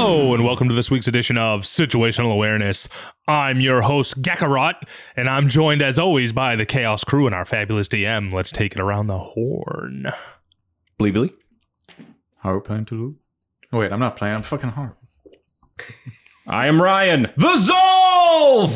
Hello, and welcome to this week's edition of Situational Awareness. I'm your host, Gakarot, and I'm joined, as always, by the Chaos Crew and our fabulous DM. Let's take it around the horn. Bleebly. How are we playing Toulouse? Oh, wait, I'm not playing. I'm fucking hard. I am Ryan. The Zolve!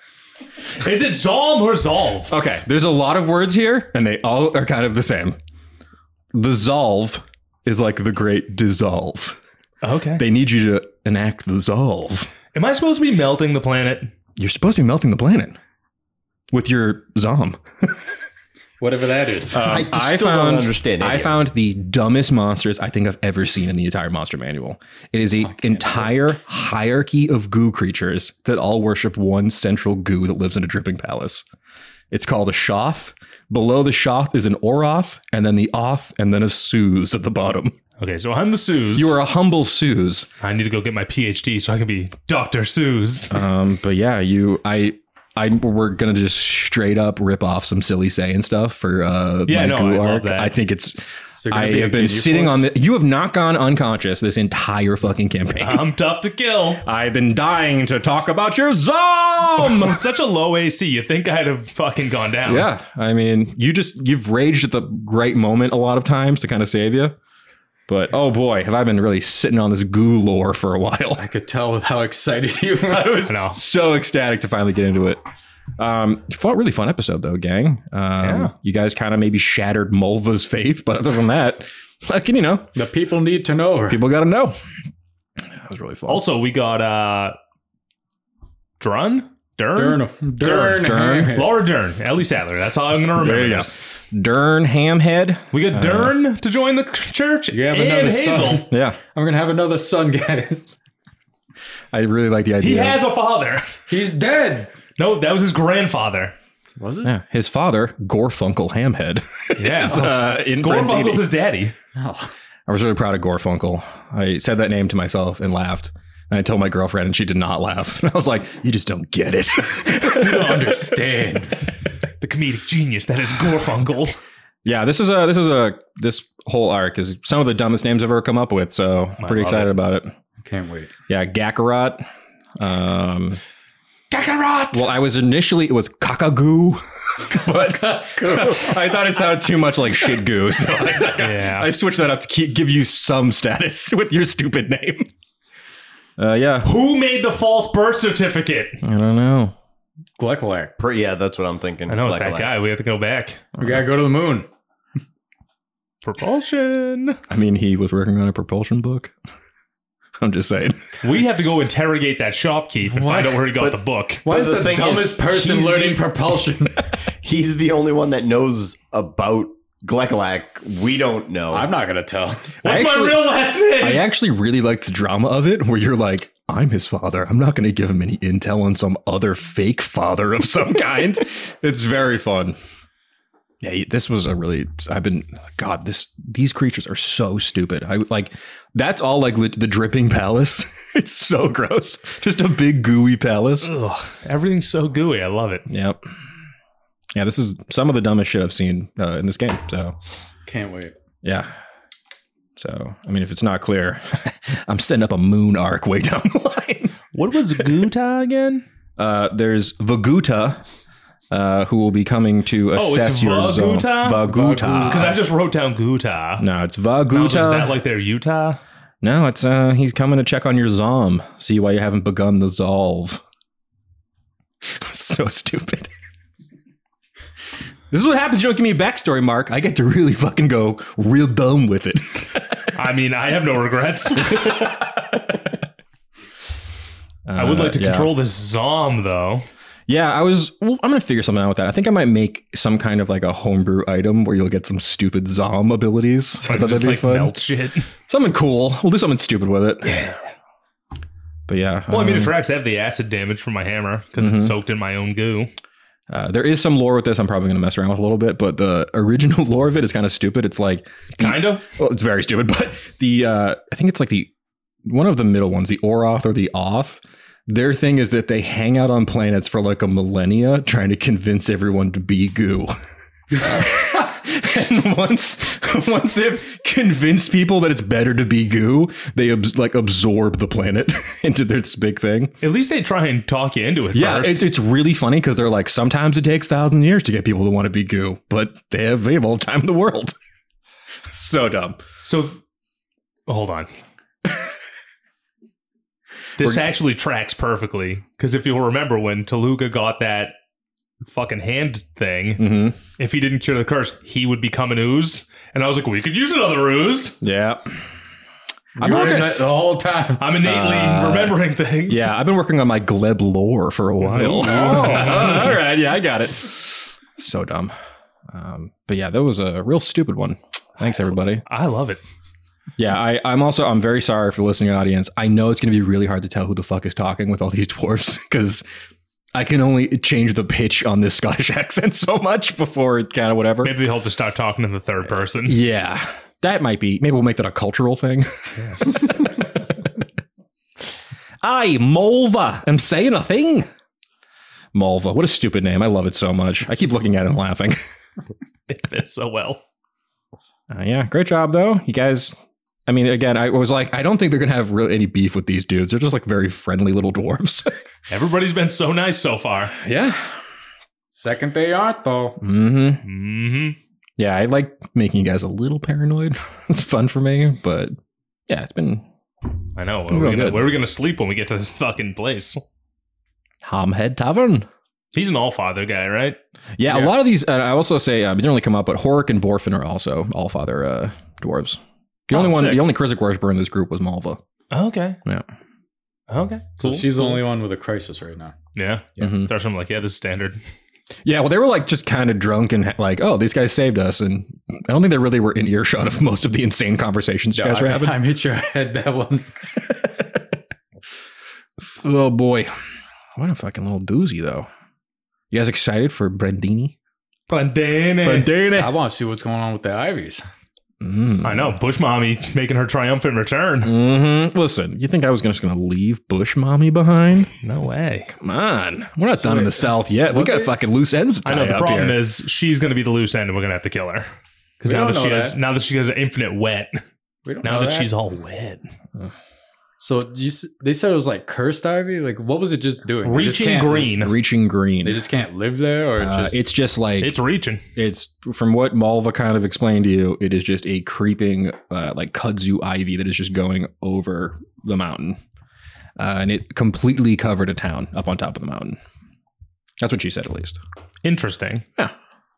Is it Zolm or Zolv? Okay, there's a lot of words here, and they all are kind of the same. The Zolve is like the great dissolve. Okay. They need you to enact the Zolve. Am I supposed to be melting the planet? You're supposed to be melting the planet with your Zom. Whatever that is. I found the dumbest monsters I think I've ever seen in the entire monster manual. It is an entire hierarchy of goo creatures that all worship one central goo that lives in a dripping palace. It's called a Shoth. Below the Shoth is an Oroth, and then the Oth, and then a Suze at the bottom. Okay, so I'm the Suze. You are a humble Suze. I need to go get my PhD so I can be Dr. Suze. But yeah, we're gonna just straight up rip off some silly Saiyan stuff for my goo arc. I think it's. I have been sitting on the. You have not gone unconscious this entire fucking campaign. I'm tough to kill. I've been dying to talk about your Zom. It's such a low AC. You think I'd have fucking gone down? Yeah, I mean, you've raged at the right moment a lot of times to kind of save you. But oh boy, have I been really sitting on this goo lore for a while. I could tell with how excited you were. I was so ecstatic to finally get into it. Really fun episode though, gang. You guys kind of maybe shattered Mulva's faith, but other than that, the people need to know her. People got to know. That was really fun. Also, we got Dern. Laura Dern. Ellie Sadler. That's all I'm going to remember. Yes. Dern Hamhead. We got Dern to join the church. You have and another Hazel. son. Yeah. I'm going to have another son, guys. I really like the idea. He has a father. He's dead. No, that was his grandfather. Was it? Yeah. His father, Gorfunkel Hamhead. Yeah. Gorfunkel's his daddy. Oh. I was really proud of Gorfunkel. I said that name to myself and laughed. And I told my girlfriend, and she did not laugh. And I was like, "You just don't get it. You don't understand." The comedic genius that is Gorfunkel. Yeah, this whole arc is some of the dumbest names I've ever come up with. So I'm pretty excited about it. Can't wait. Yeah, Gakarot. Kakarot. Well, it was Kakagoo. But I thought it sounded too much like shit goo. So I switched that up to give you some status with your stupid name. Yeah. Who made the false birth certificate? I don't know. Glekalak. Yeah, that's what I'm thinking. I know it's that guy. We have to go back. We gotta go to the moon. Propulsion. I mean, he was working on a propulsion book. I'm just saying. We have to go interrogate that shopkeep and find out where he got the book. Why is the dumbest person learning propulsion? He's the only one that knows about Glekalak. We don't know. I'm not gonna tell. What's my real last name? I actually really like the drama of it, where you're like, I'm his father. I'm not going to give him any intel on some other fake father of some kind. It's very fun. Yeah, this was these creatures are so stupid. That's all like the dripping palace. It's so gross. Just a big gooey palace. Ugh, everything's so gooey. I love it. Yep. Yeah, this is some of the dumbest shit I've seen in this game. So can't wait. Yeah. So, I mean, if it's not clear, I'm setting up a moon arc way down the line. What was Guta again? There's Vaguta, who will be coming to assess your zone. Vaguta. Because I just wrote down Guta. No, it's Vaguta. Is that like their Utah? No, it's he's coming to check on your Zom. See why you haven't begun the Zolve. So stupid. This is what happens. You don't give me a backstory, Mark. I get to really fucking go real dumb with it. I mean, I have no regrets. I would like to control this Zom, though. Yeah, I'm going to figure something out with that. I think I might make some kind of like a homebrew item where you'll get some stupid Zom abilities. I thought just that'd be fun. Melt shit. Something cool. We'll do something stupid with it. Yeah. But yeah. Well, I mean, it tracks have the acid damage from my hammer because it's soaked in my own goo. There is some lore with this I'm probably going to mess around with a little bit, but the original lore of it is kind of stupid. It's like... Kind of? Well, it's very stupid, but I think it's like one of the middle ones, the Oroth or the Oth. Their thing is that they hang out on planets for like a millennia trying to convince everyone to be goo. And once they've convinced people that it's better to be goo, they absorb the planet into this big thing. At least they try and talk you into it first. It's really funny because they're like, sometimes it takes 1,000 years to get people to want to be goo, but they have all the time in the world. So dumb. So, hold on. This actually tracks perfectly, because if you'll remember when Toluga got that fucking hand thing, if he didn't cure the curse, he would become an ooze. And I was like, we could use another ooze. Yeah. I'm working the whole time. I'm innately remembering things. Yeah, I've been working on my Gleb lore for a while. All right. Yeah, I got it. So dumb. But yeah, that was a real stupid one. Thanks, everybody. I love it. Yeah, I'm very sorry for the listening audience. I know it's going to be really hard to tell who the fuck is talking with all these dwarves, because I can only change the pitch on this Scottish accent so much before it kind of whatever. Maybe they'll just start talking in the third person. Yeah, that might be. Maybe we'll make that a cultural thing. Yeah. Aye, Mulva. I'm saying a thing. Mulva. What a stupid name. I love it so much. I keep looking at it and laughing. It fits so well. Yeah, great job, though. You guys... I mean, again, I was like, I don't think they're going to have really any beef with these dudes. They're just like very friendly little dwarves. Everybody's been so nice so far. Yeah. Second they aren't, though. Yeah, I like making you guys a little paranoid. It's fun for me, but yeah, it's been... I know. Where are we going to sleep when we get to this fucking place? Hamhead Tavern. He's an Allfather guy, right? Yeah, a lot of these, I also say, it didn't really come up, but Horik and Borfin are also Allfather dwarves. The only Krizik worshiper in this group was Malva. Okay. Yeah. Okay. So she's the only one with a crisis right now. Yeah. There's something like, this is standard. Yeah, well, they were like just kind of drunk and like, oh, these guys saved us. And I don't think they really were in earshot of most of the insane conversations you guys were having. I'm hit your head, that one. Oh, boy. What a fucking little doozy, though. You guys excited for Brandini? Brandini. I want to see what's going on with the Ivies. I know. Bush Mommy making her triumphant return. Listen, you think I was just going to leave Bush Mommy behind? No way. Come on. We're not done in the South yet. We got fucking loose ends to tie. I know. The problem here is she's going to be the loose end and we're going to have to kill her. Because now that she has an infinite wet. Now that she's all wet. So they said it was like cursed ivy? Like, what was it just doing? Reaching green. Reaching green. They just can't live there? Or it's just like... It's reaching. It's, from what Malva kind of explained to you, it is just a creeping, like, kudzu ivy that is just going over the mountain. And it completely covered a town up on top of the mountain. That's what she said, at least. Interesting. Yeah.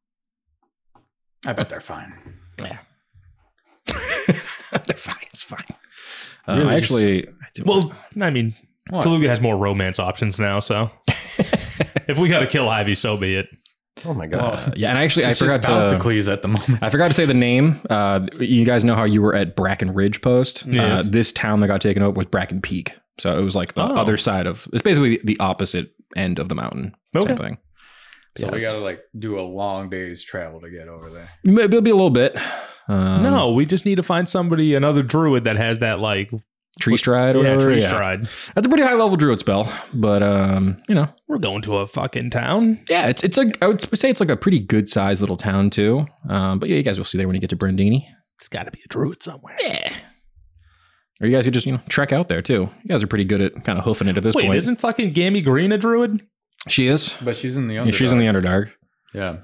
I bet they're fine. Yeah. They're fine. It's fine. Really Toluga has more romance options now, so if we got to kill Ivy, so be it. Oh my god! Yeah, and actually, I forgot to at the moment. I forgot to say the name. You guys know how you were at Bracken Ridge Post. Yes. This town that got taken over was Bracken Peak, so it was like the other side of. It's basically the opposite end of the mountain. Okay. Same thing. So we got to like do a long day's travel to get over there. It'll be a little bit. No, we just need to find another druid that has that like tree stride or whatever. Tree stride. That's a pretty high level druid spell, but we're going to a fucking town. Yeah, it's like, I would say it's like a pretty good sized little town too. But yeah, you guys will see there when you get to Brandini. It's got to be a druid somewhere. Yeah. Or you guys could just trek out there too. You guys are pretty good at kind of hoofing it at this point. Wait, isn't fucking Gammy Green a druid? She is, but she's in the Underdark. Yeah, she's in the Underdark. Yeah.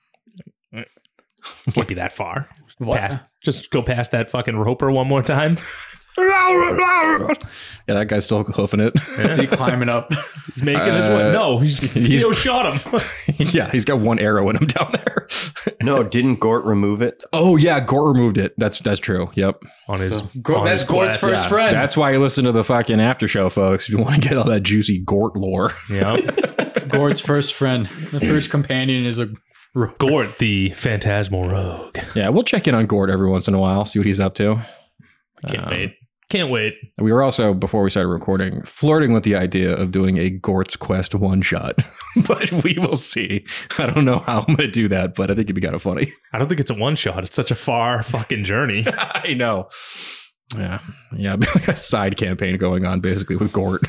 Can't be that far. What? Just go past that fucking roper one more time. Yeah, that guy's still hoofing it. Is he climbing up? He's making his way. No, he shot him. Yeah, he's got one arrow in him down there. No, didn't Gort remove it? Oh yeah, Gort removed it. That's true. Yep. That's Gort's first friend. That's why you listen to the fucking after show, folks. If you want to get all that juicy Gort lore. Yeah. It's Gort's first friend. The first companion is a Gort, the phantasmal rogue. Yeah, we'll check in on Gort every once in a while, see what he's up to. Can't wait. We were also, before we started recording, flirting with the idea of doing a Gort's Quest one-shot. But we will see. I don't know how I'm going to do that, but I think it'd be kind of funny. I don't think it's a one-shot. It's such a far fucking journey. I know. Yeah. It'd be like a side campaign going on, basically, with Gort.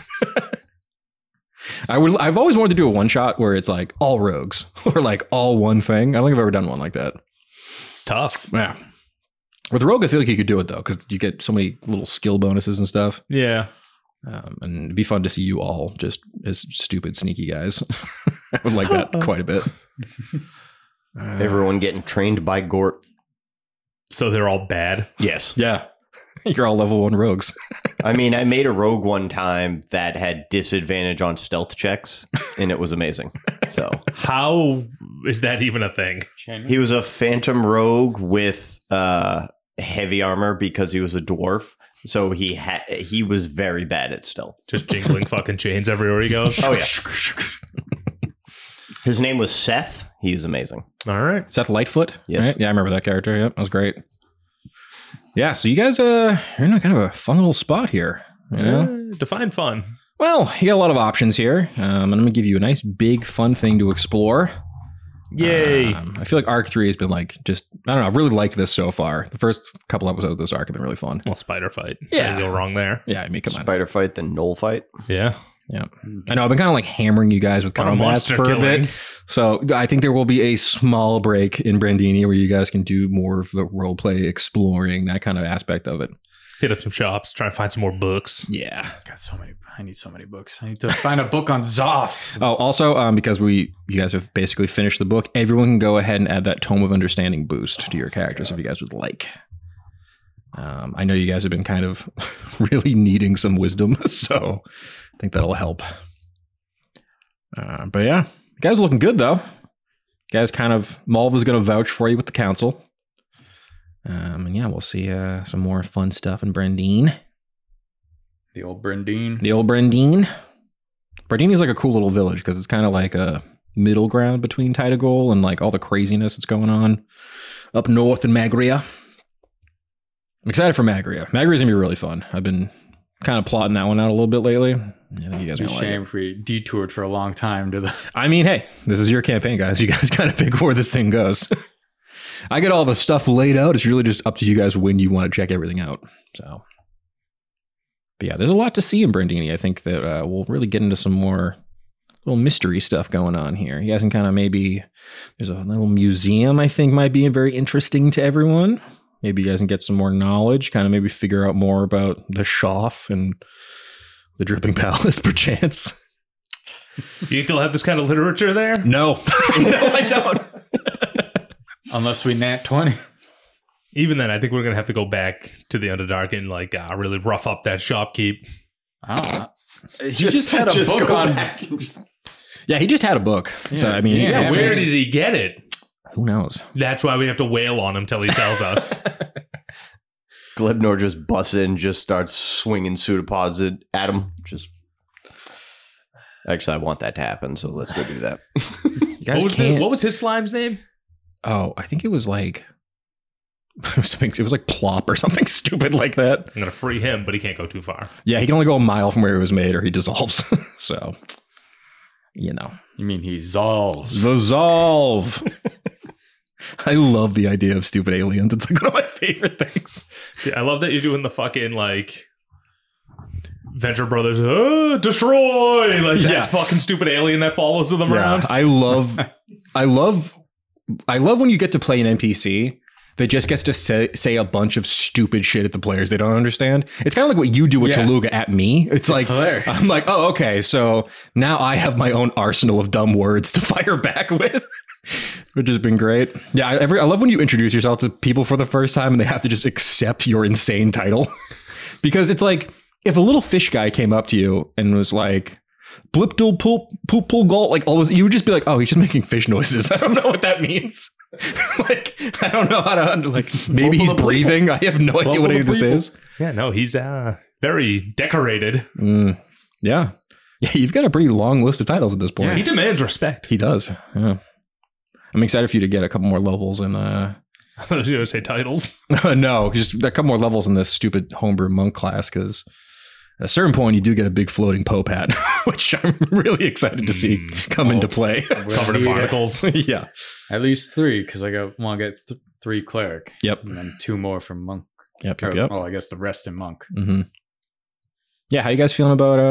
I've always wanted to do a one-shot where it's like all rogues, or like all one thing. I don't think I've ever done one like that. It's tough. Yeah. With Rogue, I feel like you could do it though, because you get so many little skill bonuses and stuff. Yeah. And it'd be fun to see you all just as stupid, sneaky guys. I would like that quite a bit. Everyone getting trained by Gort. So they're all bad. Yes. Yeah. You're all level 1 rogues. I mean, I made a rogue one time that had disadvantage on stealth checks, and it was amazing. So how is that even a thing? He was a phantom rogue with heavy armor because he was a dwarf. So he was very bad at stealth. Just jingling fucking chains everywhere he goes. Oh yeah. His name was Seth. He's amazing. All right. Seth Lightfoot? Yes. Right? Yeah, I remember that character. Yep, that was great. Yeah, so you guys you're in a kind of a fun little spot here. You know? Define fun. Well, you got a lot of options here. And I'm going to give you a nice, big, fun thing to explore. Yay. I feel like Arc 3 has been like just, I don't know, I've really liked this so far. The first couple episodes of this arc have been really fun. Well, spider fight. Yeah. Can't go wrong there. Yeah, I mean, come on. Spider fight, then Knoll fight. Yeah. Yeah. I know, I've been kind of like hammering you guys with What a combats monster for killing. a bit. So I think there will be a small break in Brandini where you guys can do more of the role play, exploring, that kind of aspect of it. Hit up some shops, try and find some more books. Yeah. Got so many. I need so many books. I need to find a book on Zoths. Oh, also, because you guys have basically finished the book, everyone can go ahead and add that Tome of Understanding boost to your characters if you guys would like. I know you guys have been kind of really needing some wisdom, so I think that'll help. But yeah, you guys are looking good though. You guys Malva's going to vouch for you with the council. And yeah, we'll see some more fun stuff in Brandine. The old Brandine. The old Brandine. Brandini's like a cool little village because it's kind of like a middle ground between Tydagol and like all the craziness that's going on up north in Magria. I'm excited for Magria. Magria's gonna be really fun. I've been kind of plotting that one out a little bit lately. I think you guys are It's a gonna like shame it. if we detoured for a long time to the. I mean, hey, this is your campaign, guys. You guys gotta pick where this thing goes. I get all the stuff laid out. It's really just up to you guys when you want to check everything out. So, but yeah, there's a lot to see in Brandini. I think that we'll really get into some more little mystery stuff going on here. You guys can kind of there's a little museum I think might be very interesting to everyone. Maybe you guys can get some more knowledge, kind of maybe figure out more about the Shoff and the Dripping Palace, perchance. You think they'll have this kind of literature there? No. No, I don't. Unless we nat 20. Even then, I think we're going to have to go back to the Underdark and like really rough up that shopkeep. I don't know. He just had a book on. Yeah, he just had a book. Yeah, So, I mean, yeah, Yeah, where did he get it? who knows? That's why we have to wail on him till he tells us. Glebnor just busts in, just starts swinging pseudopods at him. Actually, I want that to happen, so let's go do that. You guys can't. What was his slime's name? Oh, I think it was like it was like Plop or something stupid like that. I'm going to free him, but he can't go too far. Yeah, he can only go a mile from where it was made, or he dissolves. So, you know, You mean he zolves? dissolve. I love the idea of stupid aliens. It's like one of my favorite things. Dude, I love that you're doing the fucking like Venture Brothers destroy like Yeah. that fucking stupid alien that follows them around. I love when you get to play an NPC that just gets to say a bunch of stupid shit at the players they don't understand. It's kind of like what you do with Yeah. Taluga at me. It's like, hilarious. I'm like, oh, okay. So now I have my own arsenal of dumb words to fire back with, which has been great. Yeah. I love when you introduce yourself to people for the first time and they have to just accept your insane title because it's like, if a little fish guy came up to you and was like, blipdul pool gulp, like all this, you would just be like, oh, he's just making fish noises. I don't know what that means. Like, I don't know how to, like, maybe he's breathing. I have no idea what any of this is. Yeah, no, he's very decorated. Yeah. Yeah, you've got a pretty long list of titles at this point. Yeah, he demands respect. He does. Yeah. I'm excited for you to get a couple more levels in I was going to say titles. no, just a couple more levels in this stupid homebrew monk class, because at a certain point you do get a big floating Pope hat, which I'm really excited to see come into play. Covered in barnacles. Yeah. At least 3, because I want to get 3 cleric. Yep. And then 2 more from monk. Yep. Or, Yep. Well, I guess the rest in monk. Mm-hmm. Yeah. How you guys feeling about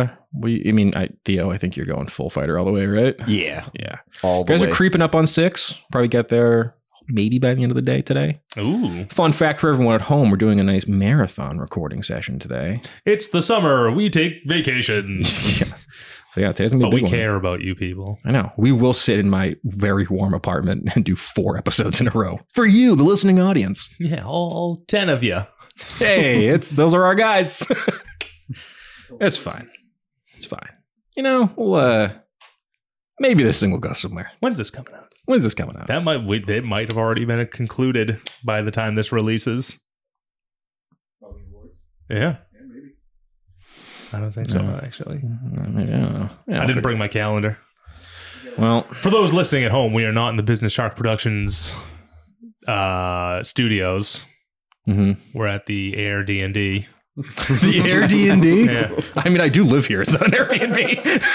Theo, I think you're going full fighter all the way, right? Yeah, Yeah. all You the guys way. are creeping up on 6. Probably get there maybe by the end of the day today. Ooh. Fun fact for everyone at home, we're doing a nice marathon recording session today. It's the summer. We take vacations. Yeah. So yeah, today's gonna be a But big we one. care about you people. I know. We will sit in my very warm apartment and do 4 episodes in a row. For you, the listening audience. Yeah, all 10 of you. Hey, those are our guys. It's fine. It's fine. You know, we'll, maybe this thing will go somewhere. When's this coming out? When's this coming out? That might have already been concluded by the time this releases. Yeah. I don't think so, actually. Maybe, I don't know. Yeah, I didn't bring my calendar. Well, For those listening at home, we are not in the Business Shark Productions studios. We're at the Air D&D. the Air D&D? Yeah. I mean, I do live here. It's not an Airbnb.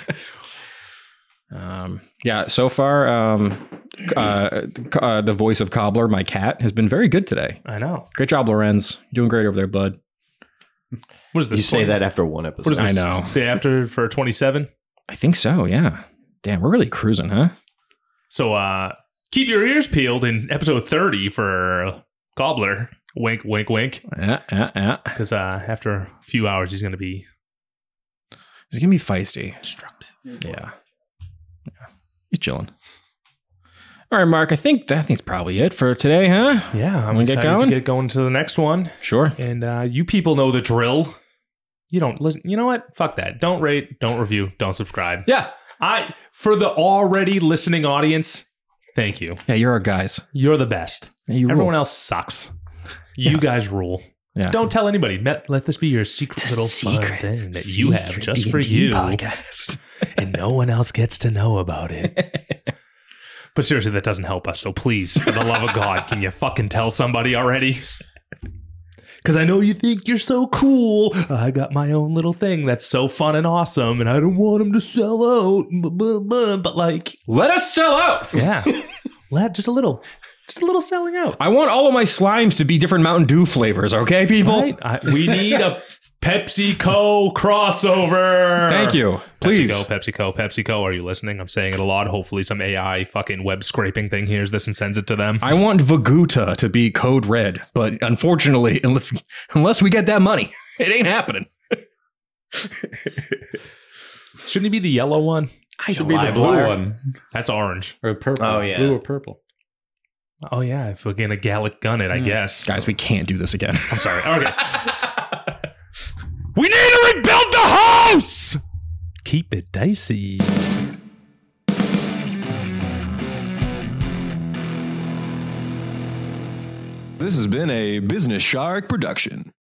Yeah, so far, the voice of Cobbler, my cat, has been very good today. I know. Great job, Lorenz. You're doing great over there, bud. What is this? You say that after one episode. What is this? I know. Day after for 27? I think so, yeah. Damn, we're really cruising, huh? So keep your ears peeled in episode 30 for Cobbler. Wink, wink, wink. Yeah. Because after a few hours, he's going to be He's going to be feisty. destructive. Yeah. He's chilling. All right, Mark, I think that's probably it for today, huh? Yeah, I'm Wanna get excited to going? get going to the next one. Sure. And you people know the drill. You don't listen. You know what? Fuck that. Don't rate, don't review, don't subscribe. Yeah. For the already listening audience, thank you. Yeah, you're our guys. You're the best. Yeah, you Everyone rule. else sucks. You guys rule. Yeah. Don't tell anybody. Let this be your secret little fun thing that you have just for you. Podcast. And no one else gets to know about it. But seriously, that doesn't help us. So please, for the love of God, can you fucking tell somebody already? Because I know you think you're so cool. I got my own little thing that's so fun and awesome, and I don't want them to sell out. But like, Let us sell out. yeah, just a little selling out. I want all of my slimes to be different Mountain Dew flavors, okay, people? Right? We need a PepsiCo crossover. Thank you. Please. PepsiCo, are you listening? I'm saying it a lot. Hopefully some AI fucking web scraping thing hears this and sends it to them. I want Vaguta to be code red, but unfortunately, unless we get that money, it ain't happening. Shouldn't it be the yellow one? I should be the Live blue wire. one. That's orange. Or purple. Oh, yeah. Blue or purple. Oh yeah, if we're gonna Gallic gun it, I guess. Guys, we can't do this again. I'm sorry. Okay. We need to rebuild the house! Keep it dicey. This has been a Business Shark production.